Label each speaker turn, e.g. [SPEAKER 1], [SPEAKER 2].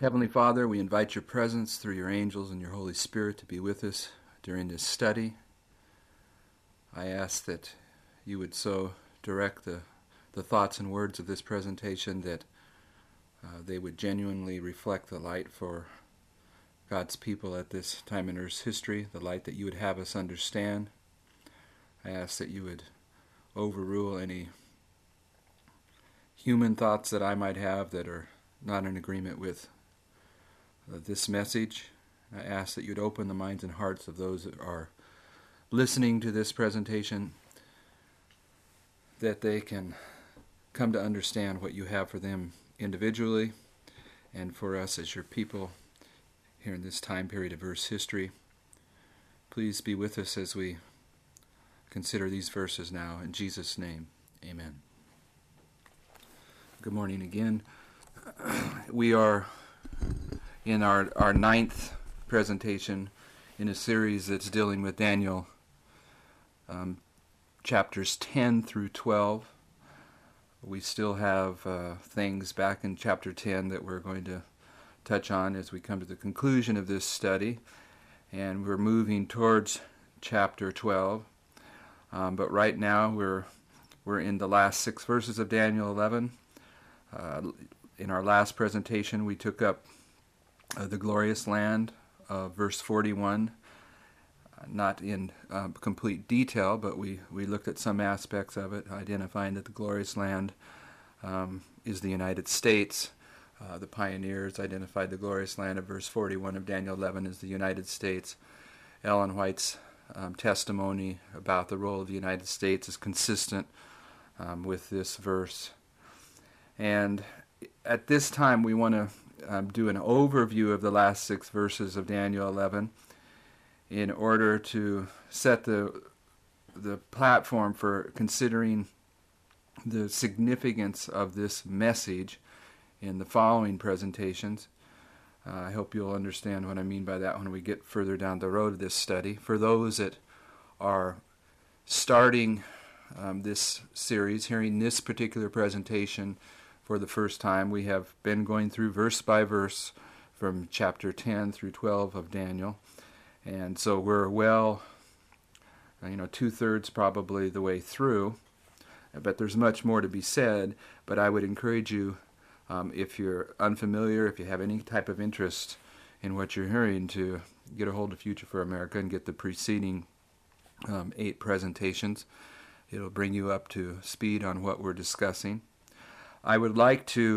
[SPEAKER 1] Heavenly Father, we invite your presence through your angels and your Holy Spirit to be with us during this study. I ask that you would so direct the thoughts and words of this presentation that they would genuinely reflect the light for God's people at this time in Earth's history, the light that you would have us understand. I ask that you would overrule any human thoughts that I might have that are not in agreement with this message. I ask that you'd open the minds and hearts of those that are listening to this presentation, that they can come to understand what you have for them individually and for us as your people here in this time period of Earth's history. Please be with us as we consider these verses now. In Jesus' name, amen. Good morning again. We are in our ninth presentation in a series that's dealing with Daniel, chapters 10 through 12. We still have things back in chapter 10 that we're going to touch on as we come to the conclusion of this study, and we're moving towards chapter 12. But right now we're in the last 6 verses of Daniel 11. In our last presentation, we took up the glorious land, verse 41, not in complete detail, but we looked at some aspects of it, identifying that the glorious land is the United States. The pioneers identified the glorious land of verse 41 of Daniel 11 as the United States. Ellen White's testimony about the role of the United States is consistent with this verse. And at this time, we want to do an overview of the last 6 verses of Daniel 11 in order to set the platform for considering the significance of this message in the following presentations. I hope you'll understand what I mean by that when we get further down the road of this study. For those that are starting this series, hearing this particular presentation for the first time, we have been going through verse by verse from chapter 10 through 12 of Daniel. And so we're well, 2/3 probably the way through. But there's much more to be said. But I would encourage you, if you're unfamiliar, if you have any type of interest in what you're hearing, to get a hold of Future for America and get the preceding 8 presentations. It'll bring you up to speed on what we're discussing. I would like to